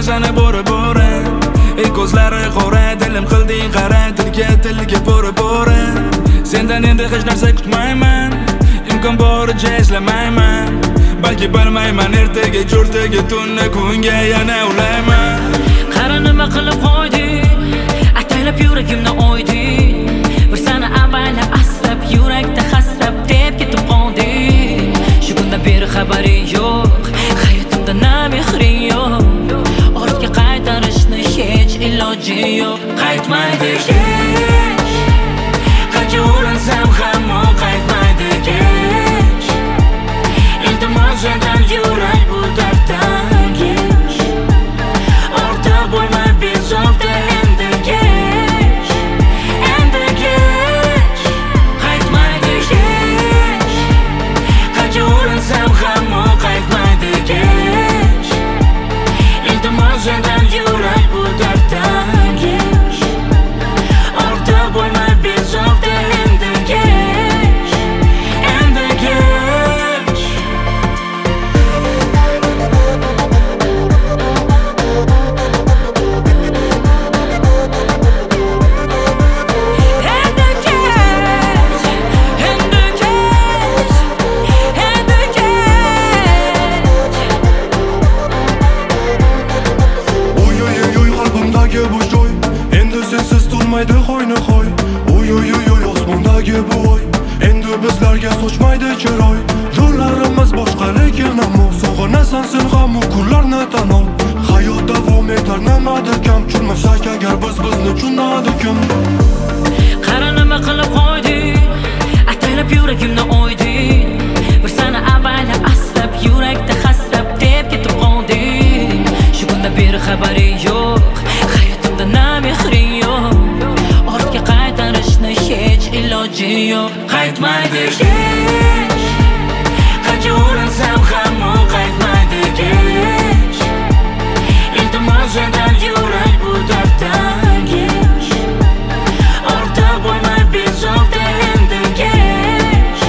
seni bora ey ko'zlari qora dilim qilding qara tilga pora sendan endi hech narsa kutmayman imkon boricha eslamayman balki bilmayman ertaga jo'rtaga tunni kunga yana ulayman qara nima qilib qo'yding ataylab yuragimni o'yding bir sani avaylab aslab yurakda hasrab deb ketib qolding shu kundan beri xabaring yo'q hayotimda na mehring yo'q ortga qaytarishni hech iloji yo'q qaytmaydi hech qancha urinsam ham u qaytmaydi hech iltimos sendan yurak bu darddan kech ortiq bo'lmay bezovta endi kech qaytmaydi hech qancha urinsam ham u qaytmaydi kech iltimos sendan yurak bu darddan kech ortiq bo'lmay bezovta endi kech Sochmaydi qo'yni qo'y Oy osmondagi bu oy Endi bizlarga sochmaydi chiroy Yo'llarimiz boshqa lekin ammo sog'inasan sen ham u kunlarni tan ol Hayot davom etar nimadir kam Churmasak agar bizni tushunadi kim qara nima qilib qo'yding ataylab yuragimni o'yding bir sani avaylab aslab yurakda hasrab deb ketib qolding shu kundan beri xabaring yo'q hayotimda na mehring yo'q ortga qaytarishni hech iloji yo'q qaytmaydi hech qancha urinsam ham u qaytmaydi kech iltimos sendan yurak bu darddan kech ortiq bo'lmay bezovta endi kech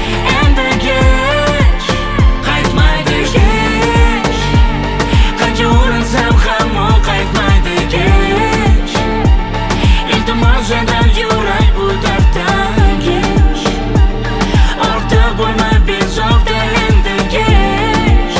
qaytmaydi hech qancha urinsam ham u qaytmaydi kech iltimos sendan yurak bu darddan kech ortiq bo'lmay bezovta endi kech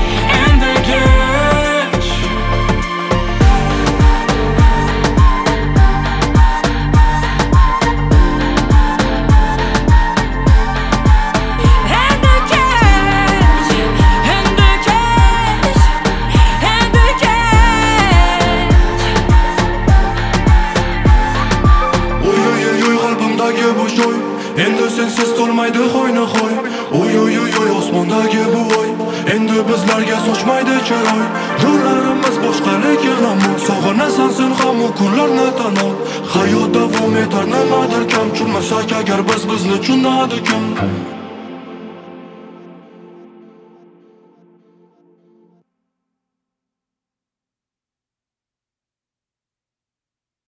Endi sensiz to'lmaydi qo'yni qo'y Oy osmondagi bu oy Endi bizlarga sochmaydi chiroy Yo'llarimiz boshqa lekin ammo sog'inasan sen ham u kunlarni tan ol Hayot davom etar nimadir kam Churmasak agar bizni tushunadi kim